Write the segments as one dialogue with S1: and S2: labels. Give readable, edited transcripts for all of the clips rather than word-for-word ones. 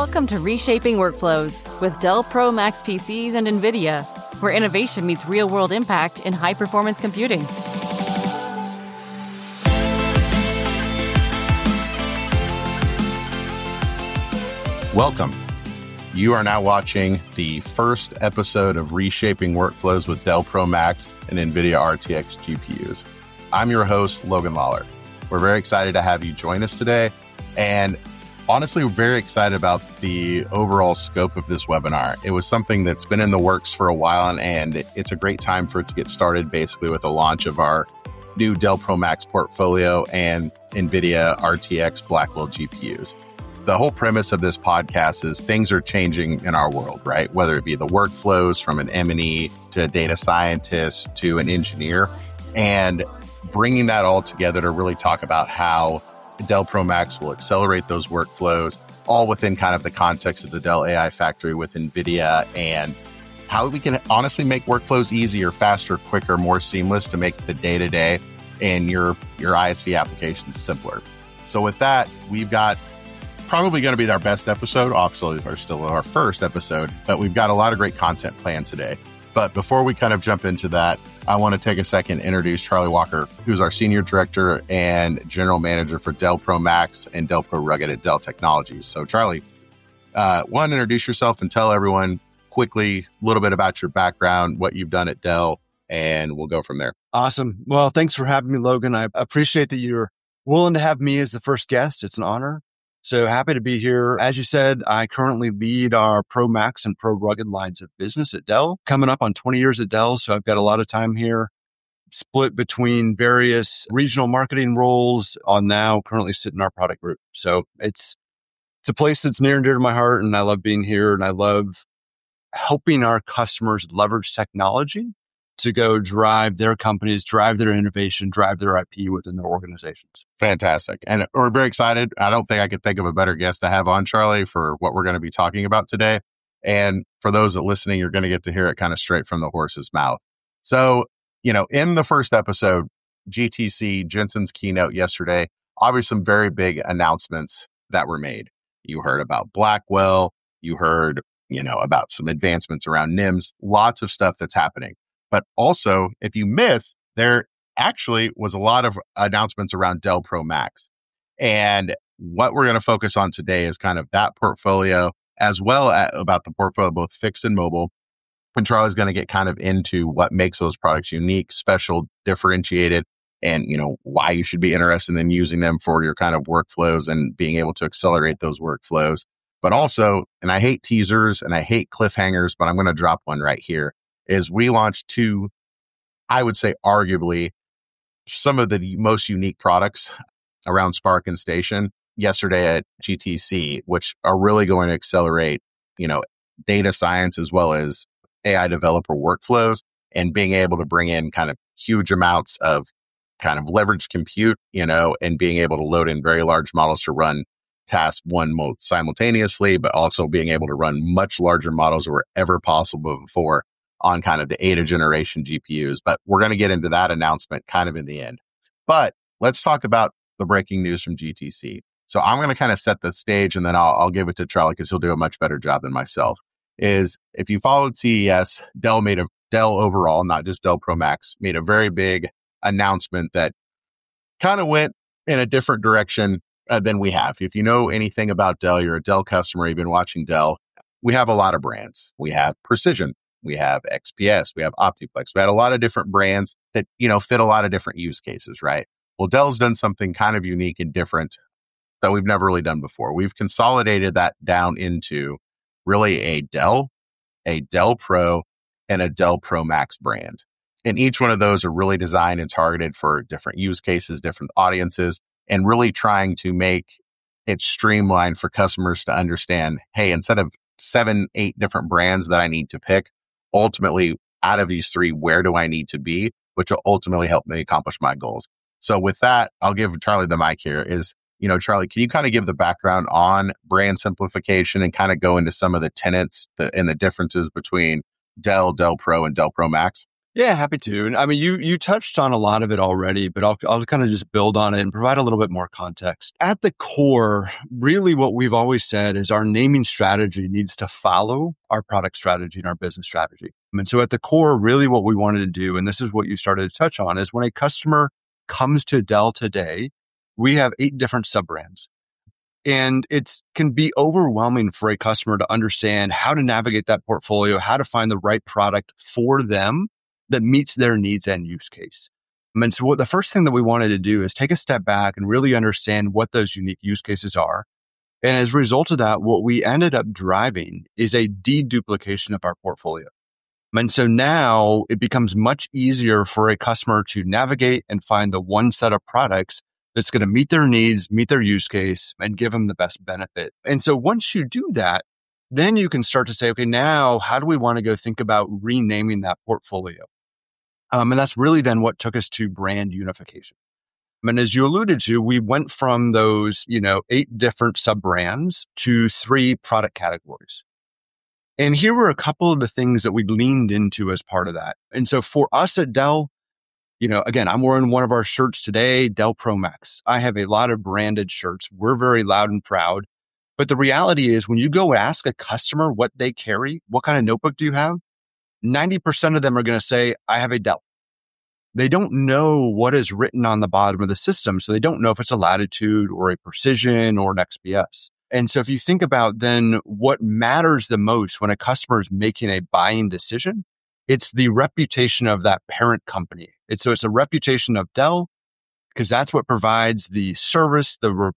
S1: Welcome to Reshaping Workflows with Dell Pro Max PCs and NVIDIA, where innovation meets real-world impact in high-performance computing.
S2: Welcome. You are now watching the first episode of Reshaping Workflows with Dell Pro Max and NVIDIA RTX GPUs. I'm your host, Logan Lawler. We're very excited to have you join us today. And honestly, we're very excited about the overall scope of this webinar. It was something that's been in the works for a while, and it's a great time for it to get started basically with the launch of our new Dell Pro Max portfolio and NVIDIA RTX Blackwell GPUs. The whole premise of this podcast is things are changing in our world, right? Whether it be the workflows from an M&E to a data scientist to an engineer, and bringing that all together to really talk about how Dell Pro Max will accelerate those workflows, all within kind of the context of the Dell AI Factory with NVIDIA, and how we can honestly make workflows easier, faster, quicker, more seamless to make the day-to-day and your ISV applications simpler. So with that, we've got probably going to be our best episode, also or still our first episode, but we've got a lot of great content planned today. But before we kind of jump into that, I want to take a second to introduce Charlie Walker, who's our Senior Director and General Manager for Dell Pro Max and Dell Pro Rugged at Dell Technologies. So Charlie, want to introduce yourself and tell everyone quickly a little bit about your background, what you've done at Dell, and we'll go from there.
S3: Awesome. Well, thanks for having me, Logan. I appreciate that you're willing to have me as the first guest. It's an honor. So happy to be here. As you said, I currently lead our Pro Max and Pro Rugged lines of business at Dell, coming up on 20 years at Dell. So I've got a lot of time here, split between various regional marketing roles. On now currently sit in our product group. So it's a place that's near and dear to my heart, and I love being here, and I love helping our customers leverage technology to go drive their companies, drive their innovation, drive their IP within their organizations.
S2: Fantastic. And we're very excited. I don't think I could think of a better guest to have on, Charlie, for what we're going to be talking about today. And for those that are listening, you're going to get to hear it kind of straight from the horse's mouth. So, in the first episode, GTC, Jensen's keynote yesterday, obviously some very big announcements that were made. You heard about Blackwell. You heard, about some advancements around NIMs, lots of stuff that's happening. But also, if you missed, there actually was a lot of announcements around Dell Pro Max. And what we're going to focus on today is kind of that portfolio, as well as about the portfolio, both fixed and mobile. And Charlie's going to get kind of into what makes those products unique, special, differentiated, and, why you should be interested in using them for your kind of workflows and being able to accelerate those workflows. But also, and I hate teasers and I hate cliffhangers, but I'm going to drop one right here, is we launched two, I would say arguably, some of the most unique products around Spark and Station yesterday at GTC, which are really going to accelerate, data science as well as AI developer workflows, and being able to bring in kind of huge amounts of kind of leveraged compute, and being able to load in very large models to run task one mode simultaneously, but also being able to run much larger models than were ever possible before on kind of the Ada generation GPUs. But we're going to get into that announcement kind of in the end. But let's talk about the breaking news from GTC. So I'm going to kind of set the stage, and then I'll give it to Charlie because he'll do a much better job than myself. Is if you followed CES, Dell overall, not just Dell Pro Max, made a very big announcement that kind of went in a different direction than we have. If you know anything about Dell, you're a Dell customer, you've been watching Dell, we have a lot of brands. We have Precision. We have XPS, we have Optiplex. We had a lot of different brands that, fit a lot of different use cases, right? Well, Dell's done something kind of unique and different that we've never really done before. We've consolidated that down into really a Dell Pro, and a Dell Pro Max brand. And each one of those are really designed and targeted for different use cases, different audiences, and really trying to make it streamlined for customers to understand, hey, instead of 7, 8 different brands that I need to pick, ultimately, out of these 3, where do I need to be, which will ultimately help me accomplish my goals. So with that, I'll give Charlie the mic here. Charlie, can you kind of give the background on brand simplification and kind of go into some of the tenets and the differences between Dell, Dell Pro, and Dell Pro Max?
S3: Yeah, happy to. And I mean, you touched on a lot of it already, but I'll kind of just build on it and provide a little bit more context. At the core, really what we've always said is our naming strategy needs to follow our product strategy and our business strategy. And so at the core, really what we wanted to do, and this is what you started to touch on, is when a customer comes to Dell today, we have 8 different sub-brands. And it can be overwhelming for a customer to understand how to navigate that portfolio, how to find the right product for them that meets their needs and use case. And so the first thing that we wanted to do is take a step back and really understand what those unique use cases are. And as a result of that, what we ended up driving is a deduplication of our portfolio. And so now it becomes much easier for a customer to navigate and find the one set of products that's going to meet their needs, meet their use case, and give them the best benefit. And so once you do that, then you can start to say, okay, now how do we want to go think about renaming that portfolio? And that's really then what took us to brand unification. And as you alluded to, we went from those, 8 different sub-brands to 3 product categories. And here were a couple of the things that we leaned into as part of that. And so for us at Dell, again, I'm wearing one of our shirts today, Dell Pro Max. I have a lot of branded shirts. We're very loud and proud. But the reality is when you go ask a customer what they carry, what kind of notebook do you have? 90% of them are going to say, I have a Dell. They don't know what is written on the bottom of the system. So they don't know if it's a Latitude or a Precision or an XPS. And so if you think about then what matters the most when a customer is making a buying decision, it's the reputation of that parent company. It's a reputation of Dell because that's what provides the service, the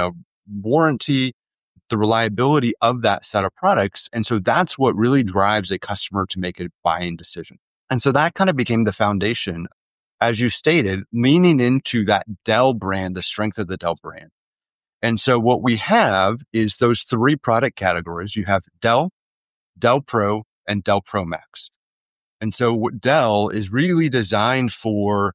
S3: warranty, the reliability of that set of products. And so that's what really drives a customer to make a buying decision. And so that kind of became the foundation, as you stated, leaning into that Dell brand, the strength of the Dell brand. And so what we have is those 3 product categories. You have Dell, Dell Pro, and Dell Pro Max. And so what Dell is really designed for,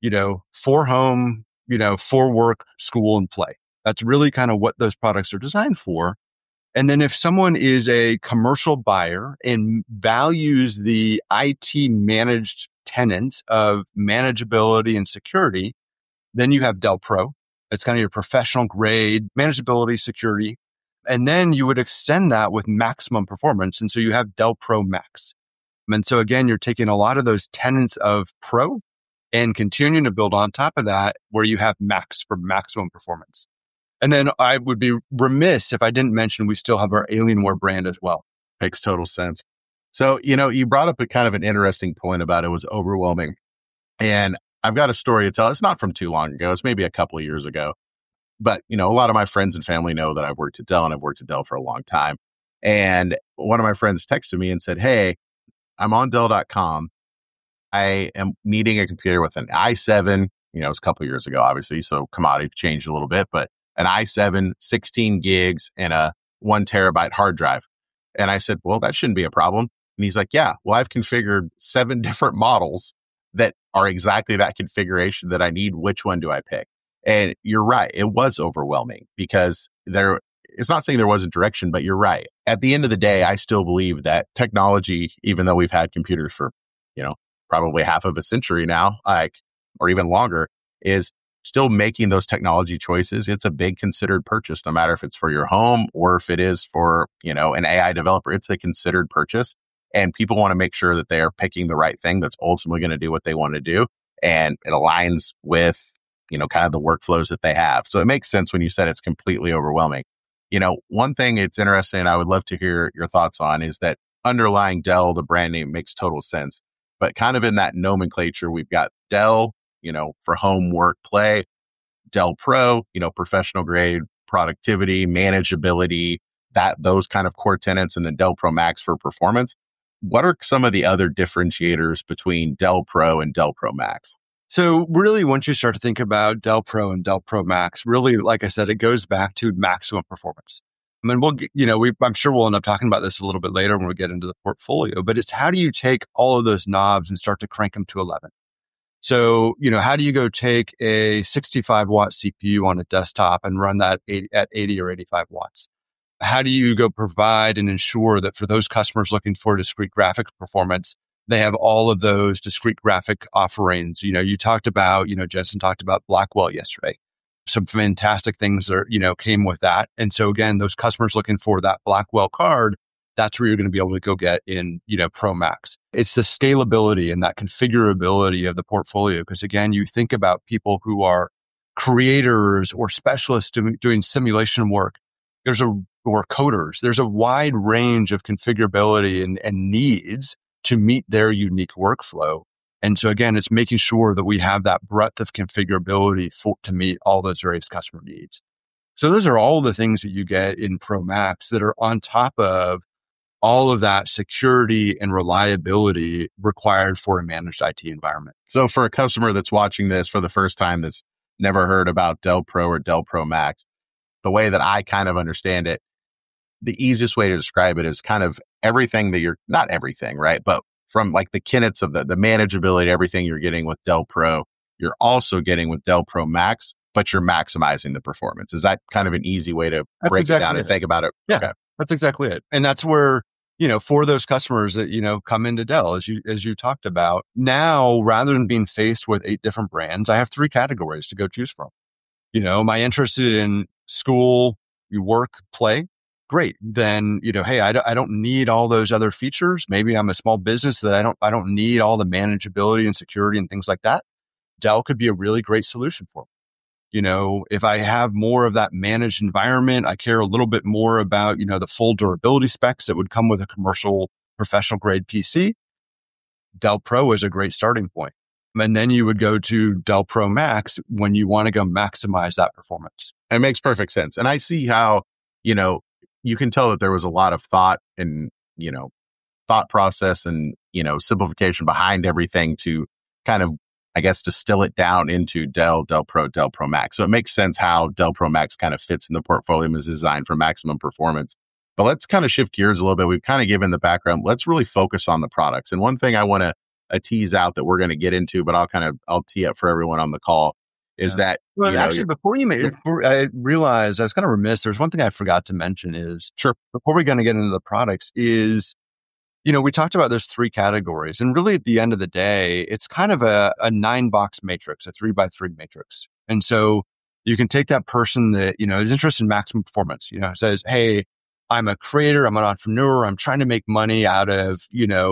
S3: for home, for work, school, and play. That's really kind of what those products are designed for. And then if someone is a commercial buyer and values the IT managed tenets of manageability and security, then you have Dell Pro. It's kind of your professional grade manageability, security. And then you would extend that with maximum performance. And so you have Dell Pro Max. And so again, you're taking a lot of those tenets of Pro and continuing to build on top of that where you have Max for maximum performance. And then I would be remiss if I didn't mention we still have our Alienware brand as well.
S2: Makes total sense. So, you brought up a kind of an interesting point about it was overwhelming. And I've got a story to tell. It's not from too long ago. It's maybe a couple of years ago. But, a lot of my friends and family know that I've worked at Dell and I've worked at Dell for a long time. And one of my friends texted me and said, hey, I'm on Dell.com. I am needing a computer with an i7. It was a couple of years ago, obviously. So commodity changed a little bit, but an i7, 16 gigs, and a 1 terabyte hard drive. And I said, well, that shouldn't be a problem. And he's like, yeah, well, I've configured 7 different models that are exactly that configuration that I need. Which one do I pick? And you're right. It was overwhelming because it's not saying there wasn't direction, but you're right. At the end of the day, I still believe that technology, even though we've had computers for, probably half of a century now, or even longer, is still making those technology choices. It's a big considered purchase, no matter if it's for your home or if it is for, an AI developer. It's a considered purchase. And people want to make sure that they are picking the right thing that's ultimately going to do what they want to do. And it aligns with, kind of the workflows that they have. So it makes sense when you said it's completely overwhelming. One thing it's interesting, I would love to hear your thoughts on, is that underlying Dell, the brand name, makes total sense. But kind of in that nomenclature, we've got Dell, for home, work, play, Dell Pro, professional grade, productivity, manageability, those kind of core tenets, and then Dell Pro Max for performance. What are some of the other differentiators between Dell Pro and Dell Pro Max?
S3: So really, once you start to think about Dell Pro and Dell Pro Max, really, like I said, it goes back to maximum performance. I mean, I'm sure we'll end up talking about this a little bit later when we get into the portfolio, but it's how do you take all of those knobs and start to crank them to 11? So, how do you go take a 65 watt CPU on a desktop and run that at 80 or 85 watts? How do you go provide and ensure that for those customers looking for discrete graphics performance, They have all of those discrete graphic offerings. You talked about, Jensen talked about Blackwell yesterday. Some fantastic things that, came with that. And so again, those customers looking for that Blackwell card, that's where you're going to be able to go get in, Pro Max. It's the scalability and that configurability of the portfolio. Because again, you think about people who are creators or specialists doing simulation work. Or coders. There's a wide range of configurability and needs to meet their unique workflow. And so again, it's making sure that we have that breadth of configurability to meet all those various customer needs. So those are all the things that you get in Pro Max that are on top of all of that security and reliability required for a managed IT environment.
S2: So for a customer that's watching this for the first time, that's never heard about Dell Pro or Dell Pro Max, the way that I kind of understand it, the easiest way to describe it is kind of everything that not everything, right? But from like the kinets of the manageability, everything you're getting with Dell Pro, you're also getting with Dell Pro Max, but you're maximizing the performance. Is that kind of an easy way to break it down and think about it?
S3: Yeah, okay. That's exactly it. And that's where, for those customers that, come into Dell, as you talked about, now, rather than being faced with 8 different brands, I have 3 categories to go choose from. Am I interested in school, work, play? Great. Then, hey, I don't need all those other features. Maybe I'm a small business that I don't need all the manageability and security and things like that. Dell could be a really great solution for me. If I have more of that managed environment, I care a little bit more about, the full durability specs that would come with a commercial professional grade PC. Dell Pro is a great starting point. And then you would go to Dell Pro Max when you want to go maximize that performance.
S2: It makes perfect sense. And I see how, you can tell that there was a lot of thought and, thought process and, simplification behind everything to kind of, I guess, distill it down into Dell Pro, Dell Pro Max. So it makes sense how Dell Pro Max kind of fits in the portfolio and is designed for maximum performance. But let's kind of shift gears a little bit. We've kind of given the background. Let's really focus on the products. And one thing I want to tease out that we're going to get into, but I'll tee up for everyone on the call is that.
S3: Well, actually, before I realized I was kind of remiss. There's one thing I forgot to mention is,
S2: sure,
S3: before we're going to get into the products is, we talked about those 3 categories, and really at the end of the day, it's kind of a 9-box matrix, a 3x3 matrix. And so you can take that person that, is interested in maximum performance, says, hey, I'm a creator, I'm an entrepreneur, I'm trying to make money out of,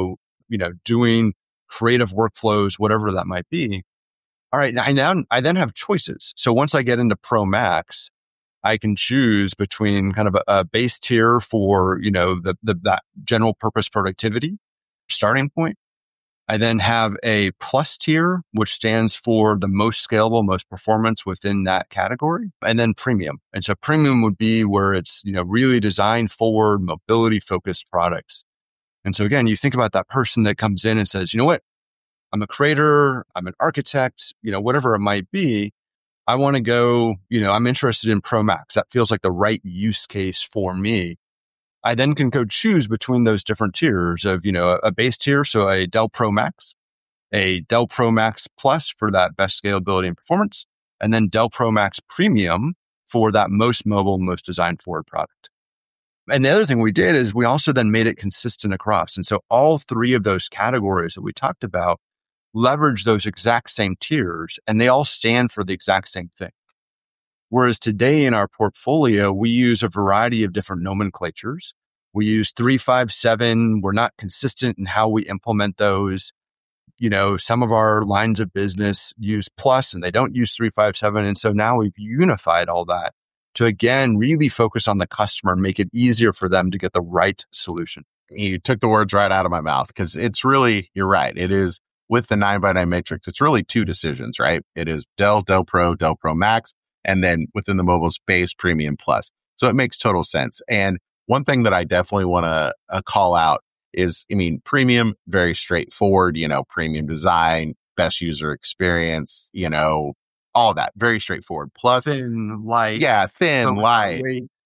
S3: doing creative workflows, whatever that might be. All right. Now I then have choices. So once I get into Pro Max, I can choose between kind of a base tier for, that general purpose productivity starting point. I then have a plus tier, which stands for the most scalable, most performance within that category, and then premium. And so premium would be where it's, really designed forward, mobility focused products. And so again, you think about that person that comes in and says, you know what? I'm a creator, I'm an architect, whatever it might be. I want to go, I'm interested in Pro Max. That feels like the right use case for me. I then can go choose between those different tiers of, a base tier. So a Dell Pro Max, a Dell Pro Max Plus for that best scalability and performance, and then Dell Pro Max Premium for that most mobile, most designed forward product. And the other thing we did is we also then made it consistent across. And so all 3 of those categories that we talked about leverage those exact same tiers, and they all stand for the exact same thing. Whereas today in our portfolio, we use a variety of different nomenclatures. We use 3, 5, 7. We're not consistent in how we implement those. Some of our lines of business use plus and they don't use 3, 5, 7. And so now we've unified all that to, again, really focus on the customer and make it easier for them to get the right solution.
S2: You took the words right out of my mouth because it's really, you're right. It is with the 9x9 matrix. It's really 2 decisions, right? It is Dell Pro, Dell Pro Max, and then within the mobile space, Premium Plus. So it makes total sense. And one thing that I definitely want to call out is, Premium, very straightforward, premium design, best user experience, all that, very straightforward. Plus,
S3: thin, light.
S2: Yeah, thin, light.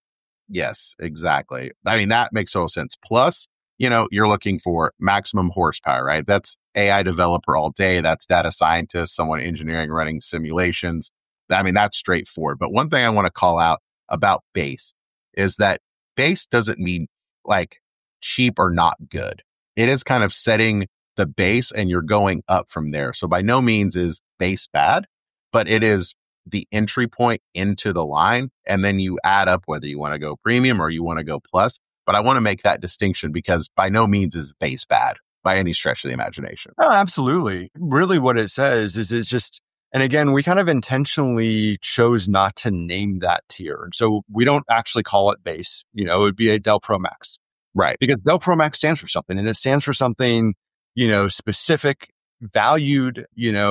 S2: Yes, exactly. That makes total sense. Plus, you're looking for maximum horsepower, right? That's AI developer all day. That's data scientist, someone engineering, running simulations. That's straightforward. But one thing I want to call out about base is that base doesn't mean like cheap or not good. It is kind of setting the base and you're going up from there. So by no means is base bad, but it is the entry point into the line. And then you add up whether you want to go premium or you want to go plus. But I want to make that distinction because by no means is base bad by any stretch of the imagination.
S3: Oh, absolutely. Really what it says is it's just, and again, we kind of intentionally chose not to name that tier. And so we don't actually call it base. It would be a Dell Pro Max.
S2: Right.
S3: Because Dell Pro Max stands for something, and it stands for something, specific, valued.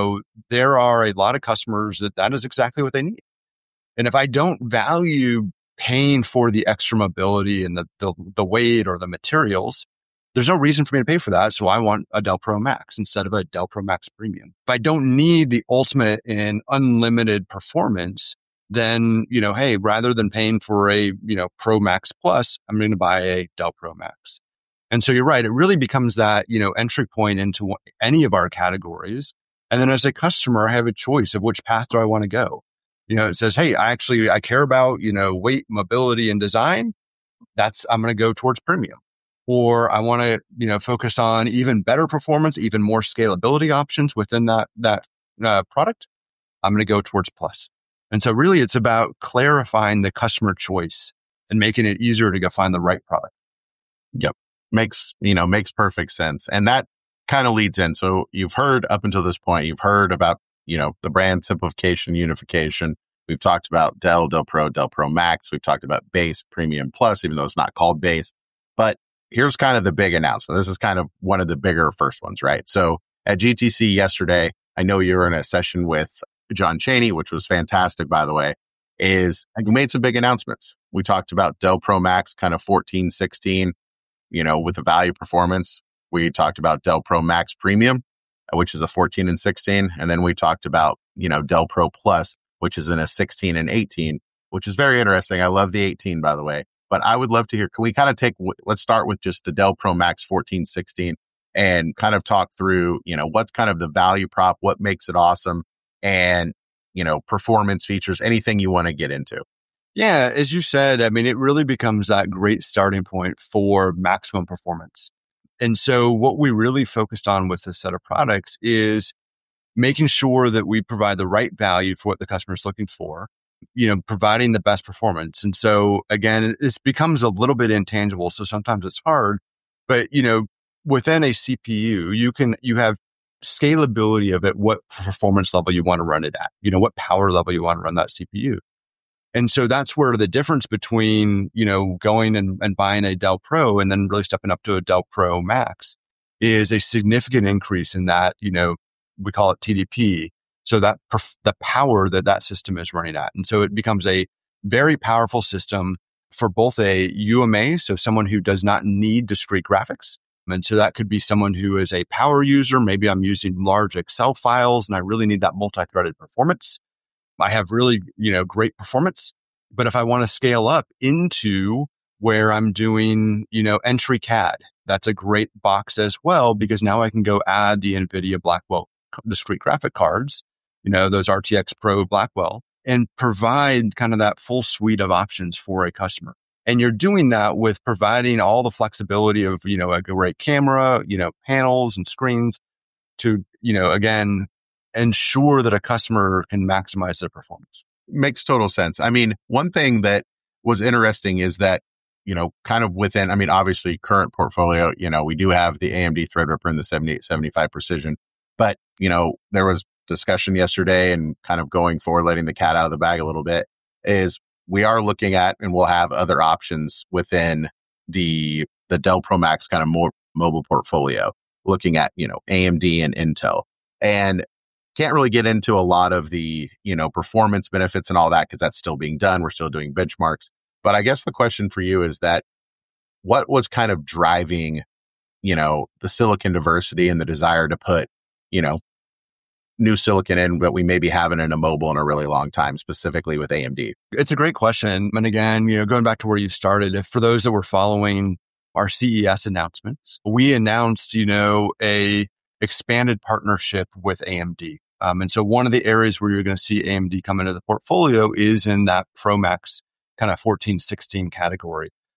S3: There are a lot of customers that is exactly what they need. And if I don't value paying for the extra mobility and the weight or the materials, there's no reason for me to pay for that. So I want a Dell Pro Max instead of a Dell Pro Max Premium. If I don't need the ultimate and unlimited performance, then, hey, rather than paying for a, Pro Max Plus, I'm going to buy a Dell Pro Max. And so you're right. It really becomes that, entry point into any of our categories. And then as a customer, I have a choice of which path do I want to go. It says, hey, I care about, weight, mobility, and design. I'm going to go towards premium. Or I want to, focus on even better performance, even more scalability options within that product. I'm going to go towards plus. And so really it's about clarifying the customer choice and making it easier to go find the right product.
S2: Yep. Makes perfect sense. And that kind of leads in. So you've heard up until this point, you've heard about, the brand simplification, unification. We've talked about Dell Pro, Dell Pro Max. We've talked about base, premium, plus, even though it's not called base. But here's kind of the big announcement. This is kind of one of the bigger first ones, right? So at GTC yesterday, I know you were in a session with John Chaney, which was fantastic, by the way, is you made some big announcements. We talked about Dell Pro Max, kind of 14, 16, with the value performance. We talked about Dell Pro Max Premium, which is a 14 and 16. And then we talked about, Dell Pro Plus, which is in a 16 and 18, which is very interesting. I love the 18, by the way. But I would love to hear, can we kind of let's start with just the Dell Pro Max 14, 16 and kind of talk through, what's kind of the value prop, what makes it awesome, and, performance features, anything you want to get into.
S3: Yeah, as you said, it really becomes that great starting point for maximum performance. And so what we really focused on with this set of products is making sure that we provide the right value for what the customer is looking for, providing the best performance. And so again, this becomes a little bit intangible. So sometimes it's hard, but within a CPU, you have scalability of it, what performance level you want to run it at, what power level you want to run that CPU. And so that's where the difference between, going and buying a Dell Pro and then really stepping up to a Dell Pro Max is a significant increase in that, we call it TDP. So that the power that system is running at. And so it becomes a very powerful system for both a UMA, so someone who does not need discrete graphics. And so that could be someone who is a power user. Maybe I'm using large Excel files and I really need that multi-threaded performance. I have really, great performance. But if I want to scale up into where I'm doing, entry CAD, that's a great box as well, because now I can go add the NVIDIA Blackwell discrete graphic cards, those RTX Pro Blackwell, and provide kind of that full suite of options for a customer. And you're doing that with providing all the flexibility of, a great camera, panels and screens to, again, ensure that a customer can maximize their performance.
S2: Makes total sense. One thing that was interesting is that, kind of within, obviously current portfolio, we do have the AMD Threadripper and the 7875 Precision, but, there was discussion yesterday and kind of going forward, letting the cat out of the bag a little bit, is we are looking at, and we'll have other options within the Dell Pro Max kind of more mobile portfolio, looking at, AMD and Intel. And can't really get into a lot of the, performance benefits and all that because that's still being done. We're still doing benchmarks. But I guess the question for you is that what was kind of driving, the silicon diversity and the desire to put, new silicon in that we maybe haven't in a mobile in a really long time, specifically with AMD?
S3: It's a great question. And again, going back to where you started, if for those that were following our CES announcements, we announced, a expanded partnership with AMD. And so one of the areas where you're going to see AMD come into the portfolio is in that Pro Max kind of 14, 16 category.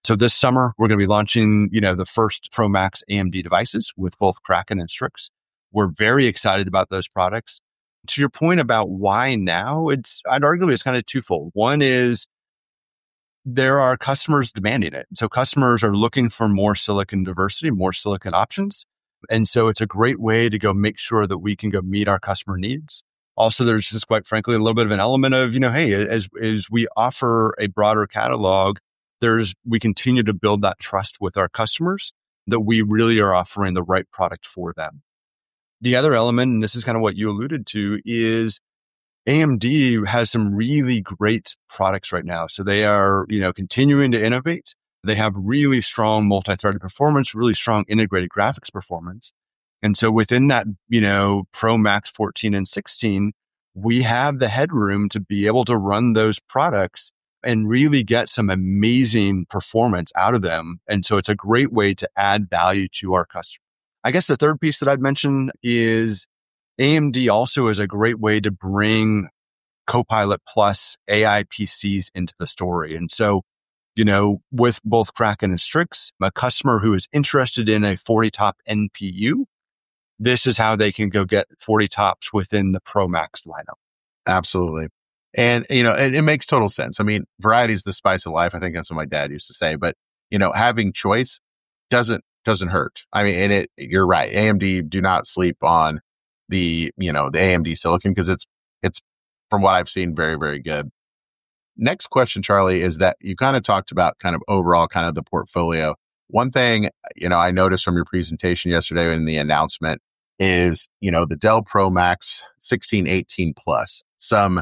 S3: So this summer, we're going to be launching, the first Pro Max AMD devices with both Kraken and Strix. We're very excited about those products. To your point about why now, I'd argue it's kind of twofold. One is there are customers demanding it. So customers are looking for more silicon diversity, more silicon options. And so it's a great way to go make sure that we can go meet our customer needs. Also, there's just quite frankly, a little bit of an element of, hey, as we offer a broader catalog, we continue to build that trust with our customers that we really are offering the right product for them. The other element, and this is kind of what you alluded to, is AMD has some really great products right now. So they are, continuing to innovate. They have really strong multi-threaded performance, really strong integrated graphics performance. And so within that, Pro Max 14 and 16, we have the headroom to be able to run those products and really get some amazing performance out of them. And so it's a great way to add value to our customers. I guess the third piece that I'd mention is AMD also is a great way to bring Copilot Plus AI PCs into the story. And so, with both Kraken and Strix, a customer who is interested in a 40 top NPU, this is how they can go get 40 tops within the Pro Max lineup.
S2: Absolutely. And, it makes total sense. I mean, variety is the spice of life. I think that's what my dad used to say. But, having choice doesn't hurt. I mean, and you're right. AMD do not sleep on the AMD silicon because it's from what I've seen, very, very good. Next question, Charlie, is that you kind of talked about kind of overall kind of the portfolio. One thing, I noticed from your presentation yesterday in the announcement is, the Dell Pro Max 1618 Plus, some,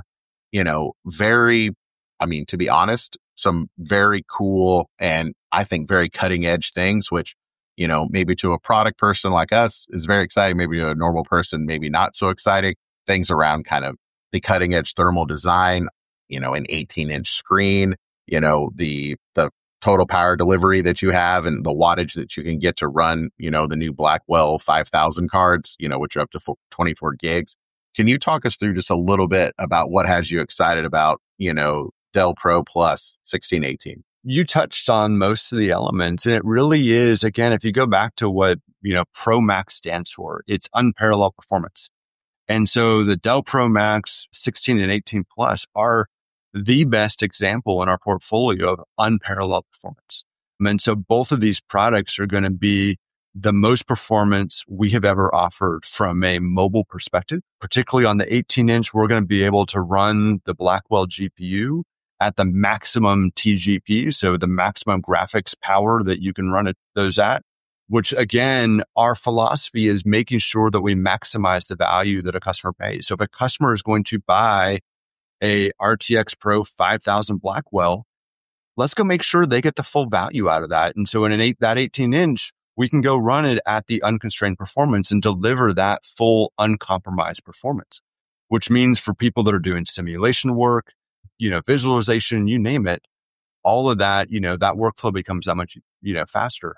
S2: to be honest, some very cool and I think very cutting edge things, which, maybe to a product person like us is very exciting. Maybe to a normal person, maybe not so exciting. Things around kind of the cutting edge thermal design, an 18-inch screen, the total power delivery that you have and the wattage that you can get to run, the new Blackwell 5000 cards, which are up to 24 gigs. Can you talk us through just a little bit about what has you excited about, Dell Pro Plus 1618?
S3: You touched on most of the elements, and it really is, again, if you go back to what, Pro Max stands for, it's unparalleled performance. And so the Dell Pro Max 16 and 18 Plus are the best example in our portfolio of unparalleled performance. And so both of these products are going to be the most performance we have ever offered from a mobile perspective. Particularly on the 18-inch, we're going to be able to run the Blackwell GPU at the maximum TGP, so the maximum graphics power that you can run those at, which again, our philosophy is making sure that we maximize the value that a customer pays. So if a customer is going to buy a RTX Pro 5000 Blackwell, let's go make sure they get the full value out of that. And so in that 18-inch, we can go run it at the unconstrained performance and deliver that full uncompromised performance, which means for people that are doing simulation work, visualization, you name it, all of that, that workflow becomes that much, faster.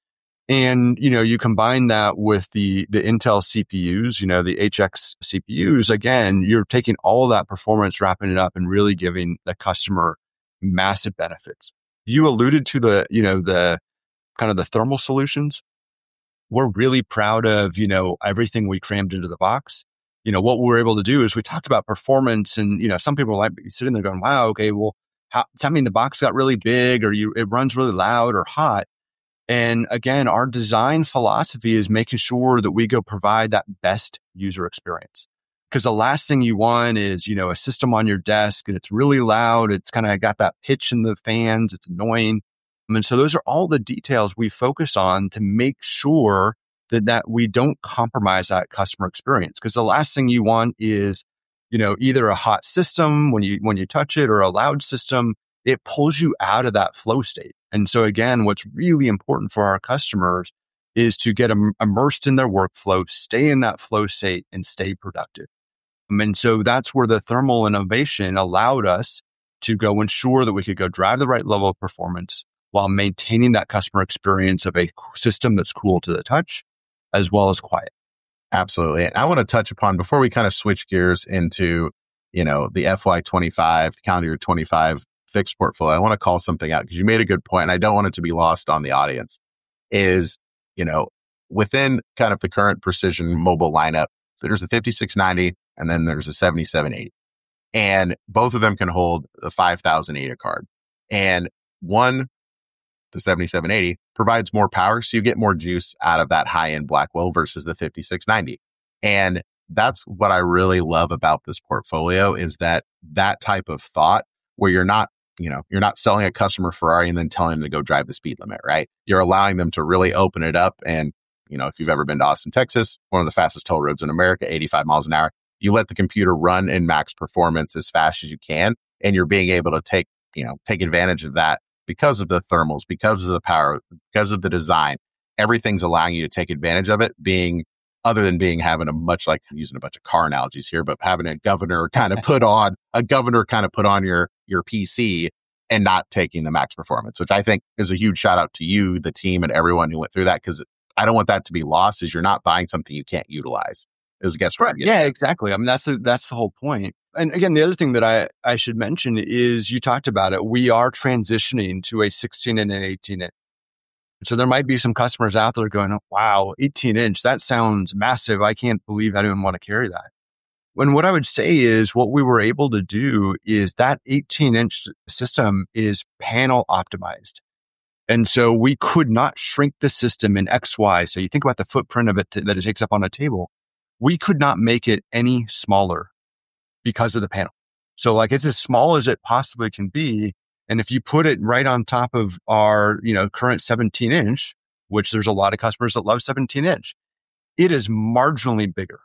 S3: And, you combine that with the Intel CPUs, the HX CPUs, again, you're taking all of that performance, wrapping it up and really giving the customer massive benefits. You alluded to the kind of the thermal solutions. We're really proud of, everything we crammed into the box. What we were able to do is we talked about performance and, some people might be sitting there going, wow, okay, well, does that mean the box got really big or it runs really loud or hot? And again, our design philosophy is making sure that we go provide that best user experience. Because the last thing you want is, a system on your desk and it's really loud. It's kind of got that pitch in the fans. It's annoying. So those are all the details we focus on to make sure that we don't compromise that customer experience. Because the last thing you want is, either a hot system when you touch it or a loud system, it pulls you out of that flow state. And so again, what's really important for our customers is to get immersed in their workflow, stay in that flow state and stay productive. And so that's where the thermal innovation allowed us to go ensure that we could go drive the right level of performance while maintaining that customer experience of a system that's cool to the touch as well as quiet.
S2: Absolutely. And I want to touch upon, before we kind of switch gears into, the FY25, calendar year 25 fixed portfolio, I want to call something out because you made a good point and I don't want it to be lost on the audience is, within kind of the current Precision mobile lineup, there's the 5690 and then there's a 7780. And both of them can hold the 5000 ADA card. And one, the 7780, provides more power. So you get more juice out of that high-end Blackwell versus the 5690. And that's what I really love about this portfolio is that type of thought where you're not selling a customer Ferrari and then telling them to go drive the speed limit, right? You're allowing them to really open it up. And, if you've ever been to Austin, Texas, one of the fastest toll roads in America, 85 miles an hour, you let the computer run in max performance as fast as you can. And you're being able to take advantage of that because of the thermals, because of the power, because of the design. Everything's allowing you to take advantage of it other than having a much like I'm using a bunch of car analogies here, but having a governor kind of put on your PC and not taking the max performance, which I think is a huge shout out to you, the team, and everyone who went through that. Cause I don't want that to be lost is you're not buying something you can't utilize is guess what?
S3: Yeah, exactly. I mean, that's the whole point. And again, the other thing that I should mention is you talked about it. We are transitioning to a 16 and an 18 inch. So there might be some customers out there going, oh, wow, 18 inch, that sounds massive. I can't believe I didn't want to carry that. When what I would say is what we were able to do is that 18 inch system is panel optimized. And so we could not shrink the system in XY. So you think about the footprint of it that it takes up on a table. We could not make it any smaller because of the panel. So it's as small as it possibly can be. And if you put it right on top of our, current 17 inch, which there's a lot of customers that love 17 inch, it is marginally bigger.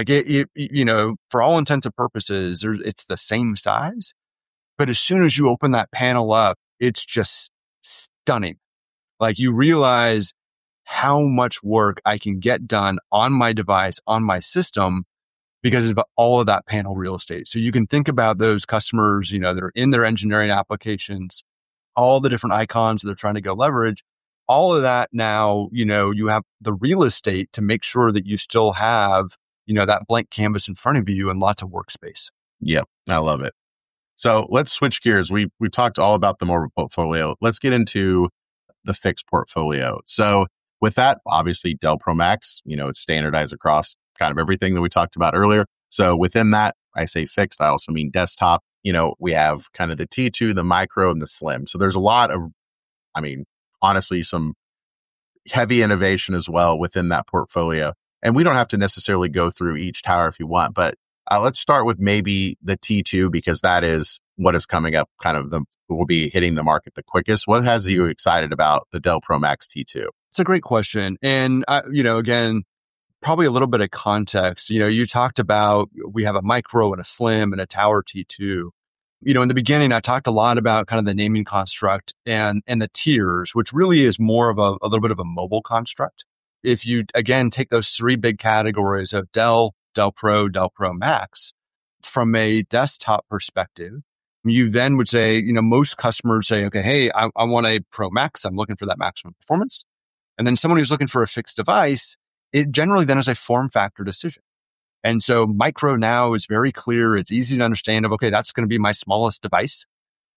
S3: For all intents and purposes, it's the same size. But as soon as you open that panel up, it's just stunning. You realize how much work I can get done on my device, on my system, because of all of that panel real estate. So you can think about those customers, that are in their engineering applications, all the different icons that they're trying to go leverage, all of that now, you have the real estate to make sure that you still have, that blank canvas in front of you and lots of workspace.
S2: Yep. I love it. So let's switch gears. We talked all about the mobile portfolio. Let's get into the fixed portfolio. So with that, obviously Dell Pro Max, it's standardized across kind of everything that we talked about earlier. So within that, I say fixed, I also mean desktop. We have kind of the T2, the micro, and the slim. So there's a lot of, honestly, some heavy innovation as well within that portfolio. And we don't have to necessarily go through each tower if you want, but let's start with maybe the T2 because that is what is coming up will be hitting the market the quickest. What has you excited about the Dell Pro Max T2?
S3: It's a great question. And, again, probably a little bit of context. You talked about we have a micro and a slim and a tower T2. In the beginning, I talked a lot about kind of the naming construct and the tiers, which really is more of a little bit of a mobile construct. If you, again, take those three big categories of Dell Pro, Dell Pro Max, from a desktop perspective, you then would say, most customers say, okay, hey, I want a Pro Max. I'm looking for that maximum performance. And then someone who's looking for a fixed device, it generally then is a form factor decision. And so micro now is very clear. It's easy to understand okay, that's going to be my smallest device.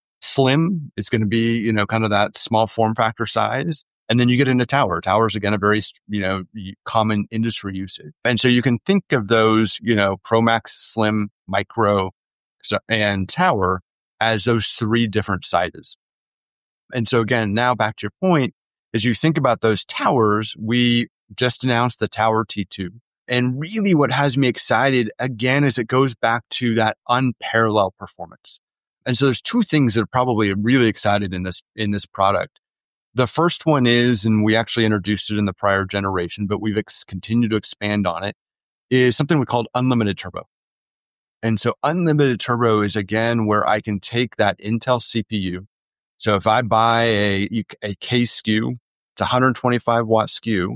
S3: Slim is going to be, kind of that small form factor size. And then you get into tower. Tower is again a very, common industry usage. And so you can think of those, Pro Max, Slim, Micro, and Tower as those three different sizes. And so again, now back to your point, as you think about those towers, we just announced the Tower T2. And really what has me excited again is it goes back to that unparalleled performance. And so there's two things that are probably really excited in this product. The first one is, and we actually introduced it in the prior generation, but we've continued to expand on it, is something we called Unlimited Turbo. And so Unlimited Turbo is again where I can take that Intel CPU. So if I buy a K SKU, it's a 125 watt SKU,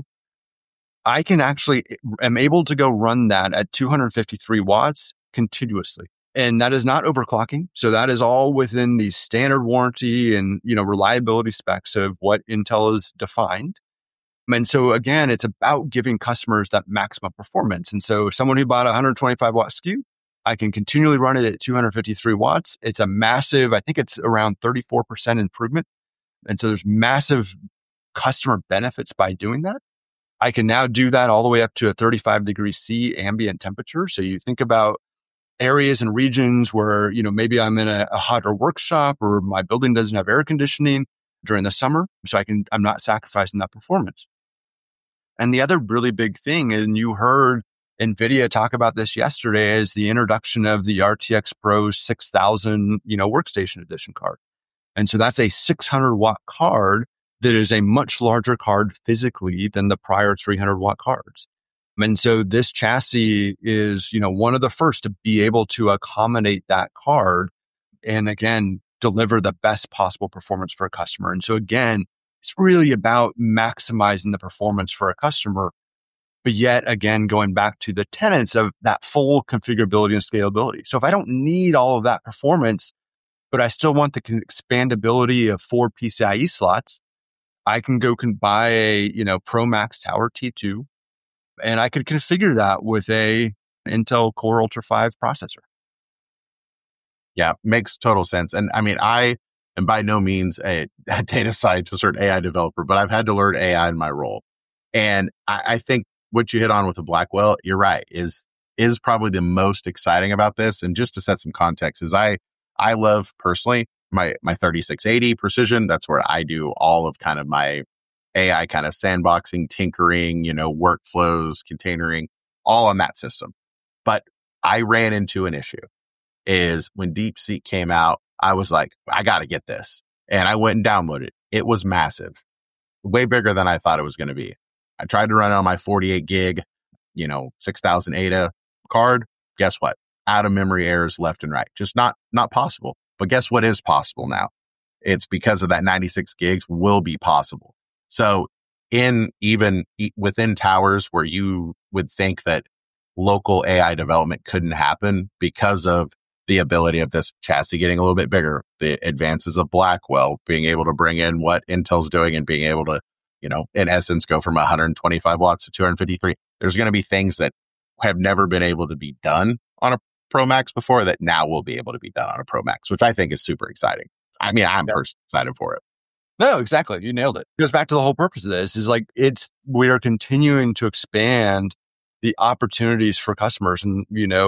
S3: I can am able to go run that at 253 watts continuously. And that is not overclocking. So that is all within the standard warranty and, reliability specs of what Intel has defined. And so again, it's about giving customers that maximum performance. And so someone who bought a 125 watt SKU, I can continually run it at 253 watts. It's a massive, I think it's around 34% improvement. And so there's massive customer benefits by doing that. I can now do that all the way up to a 35 degrees C ambient temperature. So you think about areas and regions where, maybe I'm in a hotter workshop or my building doesn't have air conditioning during the summer. So I'm not sacrificing that performance. And the other really big thing, and you heard NVIDIA talk about this yesterday, is the introduction of the RTX Pro 6000, workstation edition card. And so that's a 600 watt card that is a much larger card physically than the prior 300 watt cards. And so this chassis is, one of the first to be able to accommodate that card and again, deliver the best possible performance for a customer. And so again, it's really about maximizing the performance for a customer, but yet again, going back to the tenets of that full configurability and scalability. So if I don't need all of that performance, but I still want the expandability of 4 PCIe slots, I can buy a, Pro Max Tower T2, and I could configure that with a Intel Core Ultra 5 processor.
S2: Yeah, makes total sense. And I mean, I am by no means a data scientist or an AI developer, but I've had to learn AI in my role. And I think what you hit on with the Blackwell, you're right, is probably the most exciting about this. And just to set some context, is I love personally my 3680 precision. That's where I do all of kind of my AI kind of sandboxing, tinkering, workflows, containering, all on that system. But I ran into an issue is when DeepSeek came out, I was like, I got to get this. And I went and downloaded it. It was massive, way bigger than I thought it was going to be. I tried to run it on my 48 gig, 6000 ADA card. Guess what? Out of memory errors left and right. Just not possible. But guess what is possible now? It's because of that 96 gigs will be possible. So even within towers where you would think that local AI development couldn't happen because of the ability of this chassis getting a little bit bigger, the advances of Blackwell, being able to bring in what Intel's doing and being able to, in essence, go from 125 watts to 253. There's going to be things that have never been able to be done on a Pro Max before that now will be able to be done on a Pro Max, which I think is super exciting. I mean, I'm personally excited for it.
S3: No, exactly. You nailed it. It goes back to the whole purpose of this is we are continuing to expand the opportunities for customers and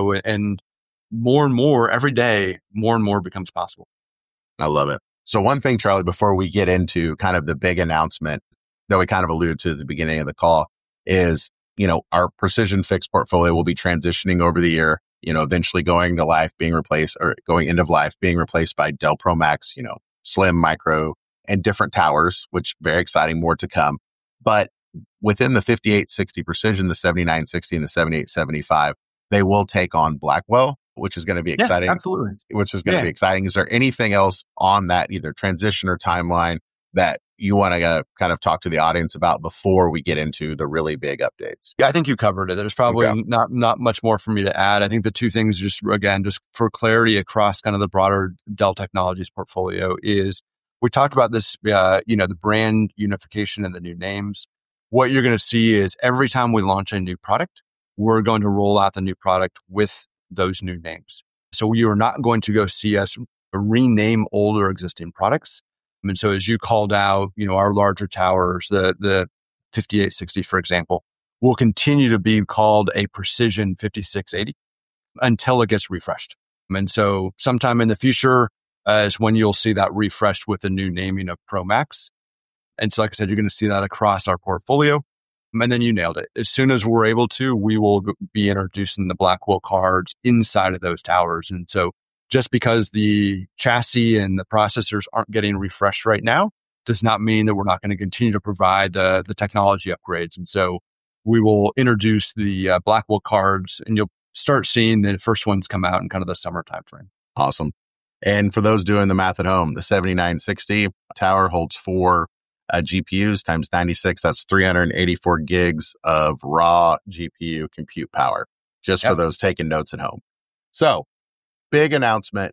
S3: more and more every day, more and more becomes possible.
S2: I love it. So one thing, Charlie, before we get into kind of the big announcement that we kind of alluded to at the beginning of the call is, our precision fixed portfolio will be transitioning over the year, eventually going into life, being replaced or going end of life, being replaced by Dell Pro Max, Slim, Micro, and different towers, which very exciting, more to come. But within the 5860 precision, the 7960 and the 7875, they will take on Blackwell, which is going to be exciting.
S3: Yeah, absolutely.
S2: Which is going to be exciting. Is there anything else on that either transition or timeline that you want to kind of talk to the audience about before we get into the really big updates?
S3: Yeah, I think you covered it. There's probably not much more for me to add. I think the two things, just for clarity across kind of the broader Dell Technologies portfolio, is we talked about this, the brand unification and the new names. What you're going to see is every time we launch a new product, we're going to roll out the new product with those new names. So you are not going to go see us rename older existing products. And so as you called out, our larger towers, the 5860, for example, will continue to be called a Precision 5680 until it gets refreshed. And so sometime in the future is when you'll see that refreshed with the new naming of Pro Max. And so, like I said, you're going to see that across our portfolio. And then you nailed it. As soon as we're able to, we will be introducing the Blackwell cards inside of those towers. And so just because the chassis and the processors aren't getting refreshed right now does not mean that we're not going to continue to provide the technology upgrades. And so we will introduce the Blackwell cards, and you'll start seeing the first ones come out in kind of the summer timeframe.
S2: Awesome. And for those doing the math at home, the 7960 tower holds 4 GPUs times 96. That's 384 gigs of raw GPU compute power, just for those taking notes at home. So big announcement.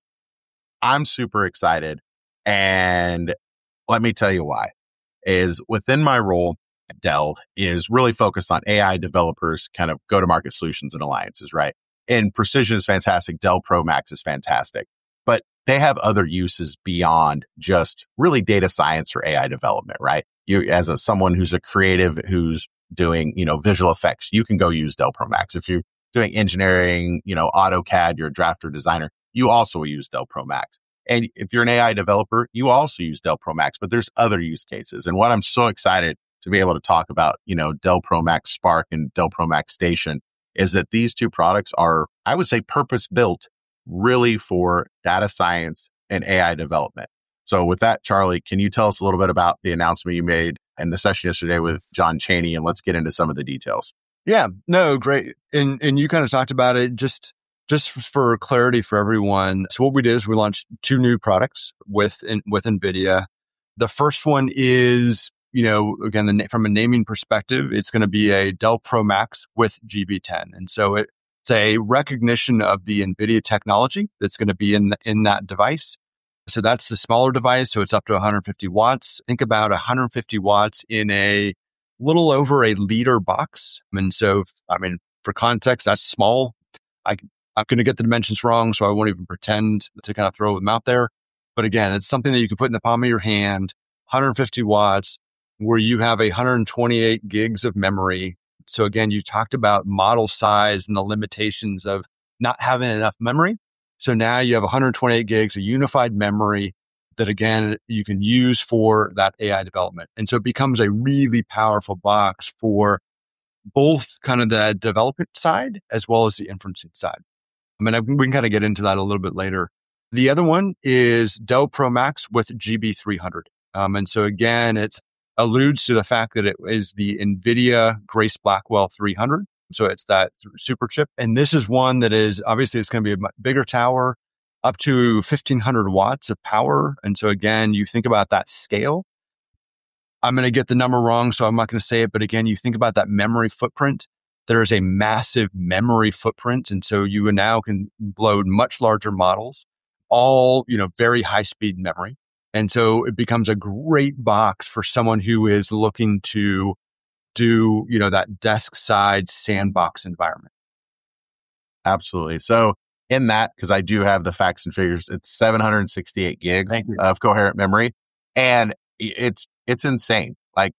S2: I'm super excited. And let me tell you why. Is within my role, Dell is really focused on AI developers, kind of go-to-market solutions and alliances, right? and Precision is fantastic. Dell Pro Max is fantastic, but they have other uses beyond just really data science or AI development, right? You, as someone who's a creative, who's doing, visual effects, you can go use Dell Pro Max. If you're doing engineering, AutoCAD, you're a drafter designer, you also use Dell Pro Max. And if you're an AI developer, you also use Dell Pro Max, but there's other use cases. And what I'm so excited to be able to talk about, Dell Pro Max Spark and Dell Pro Max Station is that these two products are, I would say, purpose built really for data science and AI development. So with that, Charlie, can you tell us a little bit about the announcement you made in the session yesterday with John Chaney, and let's get into some of the details.
S3: Yeah, no, great. And you kind of talked about it just for clarity for everyone. So what we did is we launched 2 new products with NVIDIA. The first one is, again, from a naming perspective, it's going to be a Dell Pro Max with GB10. And so it's a recognition of the NVIDIA technology that's going to be in that device. So that's the smaller device. So it's up to 150 watts. Think about 150 watts in a little over a liter box. And so, for context, that's small. I'm going to get the dimensions wrong, so I won't even pretend to kind of throw them out there. But again, it's something that you can put in the palm of your hand, 150 watts, where you have 128 gigs of memory. So again, you talked about model size and the limitations of not having enough memory. So now you have 128 gigs of unified memory that, again, you can use for that AI development. And so it becomes a really powerful box for both kind of the development side as well as the inferencing side. We can kind of get into that a little bit later. The other one is Dell Pro Max with GB300. And so again, it alludes to the fact that it is the NVIDIA Grace Blackwell 300. So it's that super chip. And this is one that is, obviously, it's going to be a bigger tower, up to 1,500 watts of power. And so again, you think about that scale. I'm going to get the number wrong, so I'm not going to say it. But again, you think about that memory footprint. There is a massive memory footprint. And so you now can load much larger models, all, very high speed memory. And so it becomes a great box for someone who is looking to do, that desk side sandbox environment.
S2: Absolutely. So in that, because I do have the facts and figures, it's 768 gigs of coherent memory. And it's insane. Like,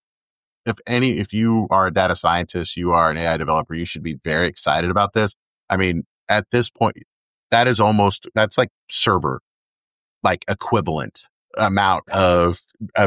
S2: if you are a data scientist, you are an AI developer, you should be very excited about this. At this point, that's like server, like equivalent amount of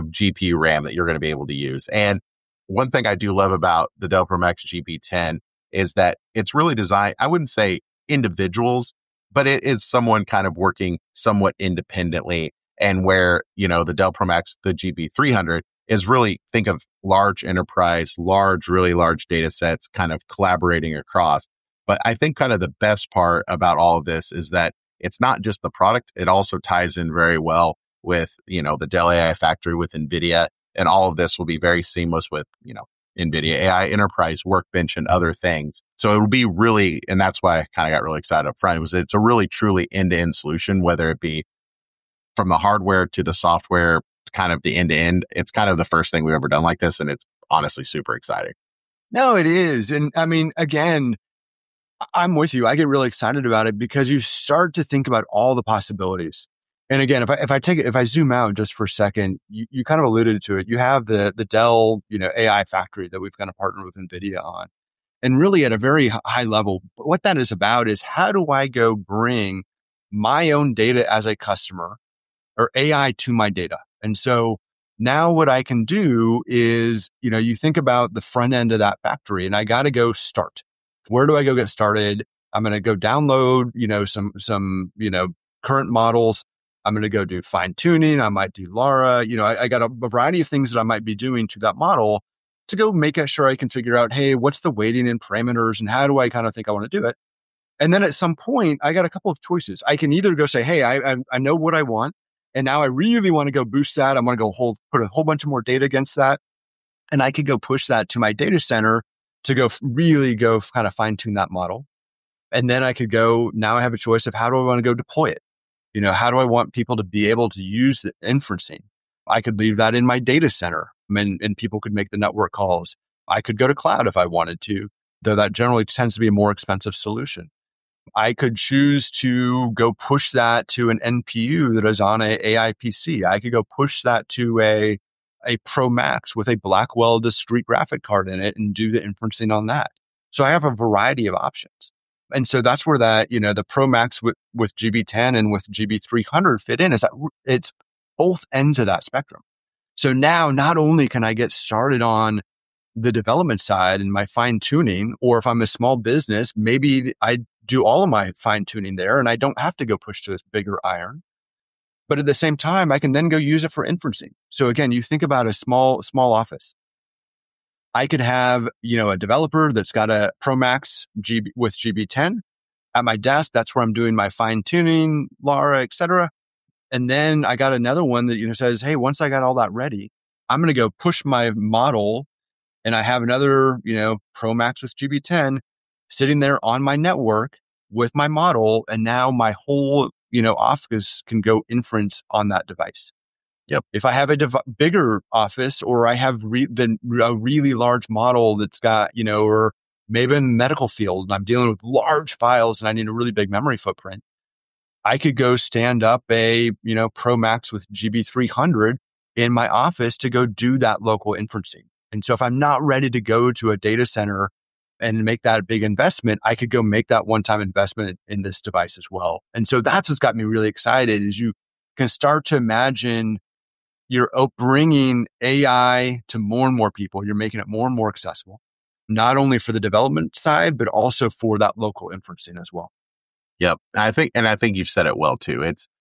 S2: GPU RAM that you're going to be able to use. And one thing I do love about the Dell Pro Max GB10 is that it's really designed, I wouldn't say individuals, but it is someone kind of working somewhat independently, and where, the Dell Pro Max, the GB300 is really, think of large enterprise, really large data sets kind of collaborating across. But I think kind of the best part about all of this is that it's not just the product, it also ties in very well with, the Dell AI Factory with NVIDIA. And all of this will be very seamless with, NVIDIA AI Enterprise Workbench and other things. So it will be really, and that's why I kind of got really excited up front, it's a really truly end-to-end solution, whether it be from the hardware to the software, kind of the end-to-end. It's kind of the first thing we've ever done like this, and it's honestly super exciting.
S3: No, it is. And again, I'm with you. I get really excited about it because you start to think about all the possibilities. And again, if I zoom out just for a second, you kind of alluded to it. You have the Dell, AI Factory that we've kind of partnered with NVIDIA on. And really at a very high level, what that is about is, how do I go bring my own data as a customer or AI to my data? And so now what I can do is, you think about the front end of that factory, and I got to go start. Where do I go get started? I'm going to go download, some current models. I'm going to go do fine tuning. I might do LARA. I got a variety of things that I might be doing to that model to go make sure I can figure out, hey, what's the weighting and parameters, and how do I kind of think I want to do it? And then at some point, I got a couple of choices. I can either go say, hey, I know what I want, and now I really want to go boost that. I want to go put a whole bunch of more data against that. And I could go push that to my data center to go kind of fine tune that model. And then I could go, now I have a choice of how do I want to go deploy it? How do I want people to be able to use the inferencing? I could leave that in my data center, and people could make the network calls. I could go to cloud if I wanted to, though that generally tends to be a more expensive solution. I could choose to go push that to an NPU that is on a AI PC. I could go push that to a Pro Max with a Blackwell discrete graphic card in it and do the inferencing on that. So I have a variety of options. And so that's where that, the Pro Max with GB10 and with GB300 fit in, is that it's both ends of that spectrum. So now not only can I get started on the development side and my fine tuning, or if I'm a small business, maybe I do all of my fine tuning there and I don't have to go push to this bigger iron. But at the same time, I can then go use it for inferencing. So again, you think about a small office. I could have, a developer that's got a Pro Max with GB10 at my desk. That's where I'm doing my fine tuning, LARA, et cetera. And then I got another one that, says, hey, once I got all that ready, I'm going to go push my model. And I have another, Pro Max with GB10 sitting there on my network with my model. And now my whole, office can go inference on that device.
S2: Yep.
S3: If I have a bigger office, or I have a really large model that's got, or maybe in the medical field, and I'm dealing with large files and I need a really big memory footprint, I could go stand up a, Pro Max with GB300 in my office to go do that local inferencing. And so if I'm not ready to go to a data center and make that big investment, I could go make that one-time investment in this device as well. And so that's what's got me really excited, is you can start to imagine you're bringing AI to more and more people. You're making it more and more accessible, not only for the development side, but also for that local inferencing as well.
S2: Yep. I think you've said it well too.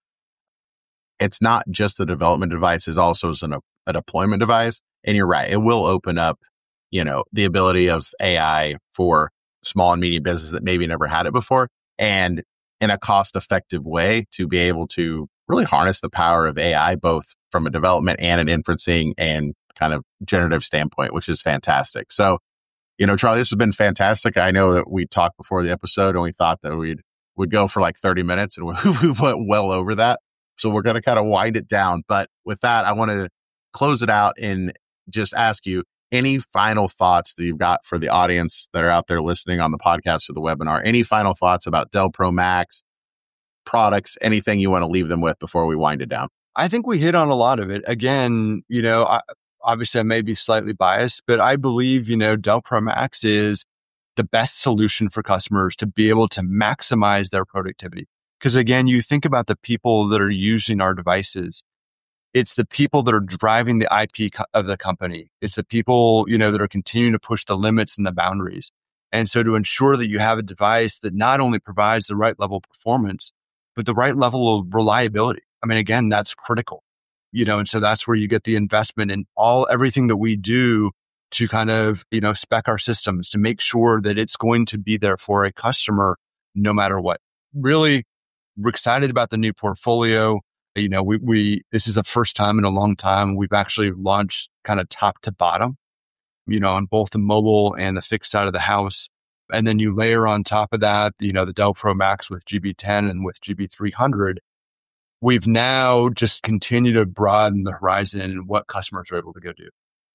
S2: It's not just the development device, it's also a deployment device. And you're right. It will open up, the ability of AI for small and medium businesses that maybe never had it before, and in a cost-effective way to be able to really harness the power of AI, both from a development and an inferencing and kind of generative standpoint, which is fantastic. So, Charlie, this has been fantastic. I know that we talked before the episode and we thought that we'd go for like 30 minutes and we went well over that. So we're going to kind of wind it down. But with that, I want to close it out and just ask you any final thoughts that you've got for the audience that are out there listening on the podcast or the webinar. Any final thoughts about Dell Pro Max products, anything you want to leave them with before we wind it down?
S3: I think we hit on a lot of it. Again, obviously I may be slightly biased, but I believe, Dell Pro Max is the best solution for customers to be able to maximize their productivity. Because again, you think about the people that are using our devices. It's the people that are driving the IP of the company. It's the people, that are continuing to push the limits and the boundaries. And so to ensure that you have a device that not only provides the right level of performance, but the right level of reliability. I mean, again, that's critical, and so that's where you get the investment in everything that we do to kind of, spec our systems to make sure that it's going to be there for a customer no matter what. Really, we're excited about the new portfolio. This is the first time in a long time we've actually launched kind of top to bottom, on both the mobile and the fixed side of the house. And then you layer on top of that, the Dell Pro Max with GB10 and with GB300. We've now just continued to broaden the horizon and what customers are able to go do.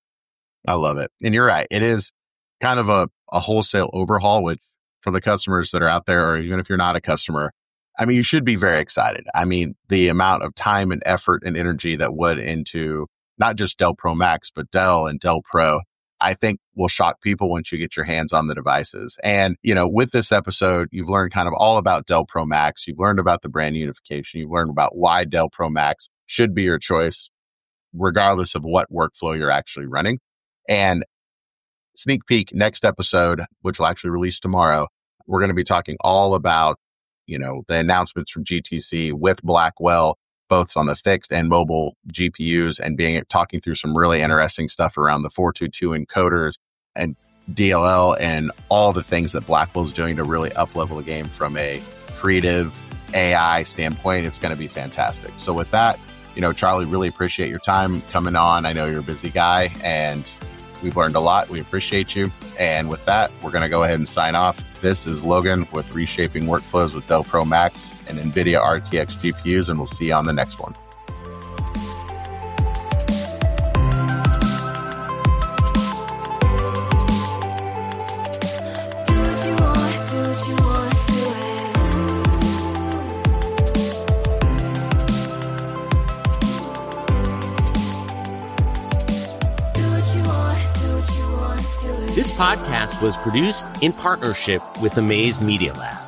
S2: I love it. And you're right. It is kind of a wholesale overhaul, which for the customers that are out there, or even if you're not a customer, I mean, you should be very excited. I mean, the amount of time and effort and energy that went into not just Dell Pro Max, but Dell and Dell Pro, I think will shock people once you get your hands on the devices. And, with this episode, you've learned kind of all about Dell Pro Max. You've learned about the brand unification. You've learned about why Dell Pro Max should be your choice, regardless of what workflow you're actually running. And sneak peek, next episode, which will actually release tomorrow, we're going to be talking all about, the announcements from GTC with Blackwell, both on the fixed and mobile GPUs, and talking through some really interesting stuff around the 422 encoders and DLL and all the things that Blackwell's doing to really up-level the game from a creative AI standpoint. It's going to be fantastic. So with that, Charlie, really appreciate your time coming on. I know you're a busy guy and we've learned a lot. We appreciate you. And with that, we're going to go ahead and sign off. This is Logan with Reshaping Workflows with Dell Pro Max and NVIDIA RTX GPUs, and we'll see you on the next one.
S4: Do what you want, do what you want, do it. podcast was produced in partnership with Amaze Media Lab.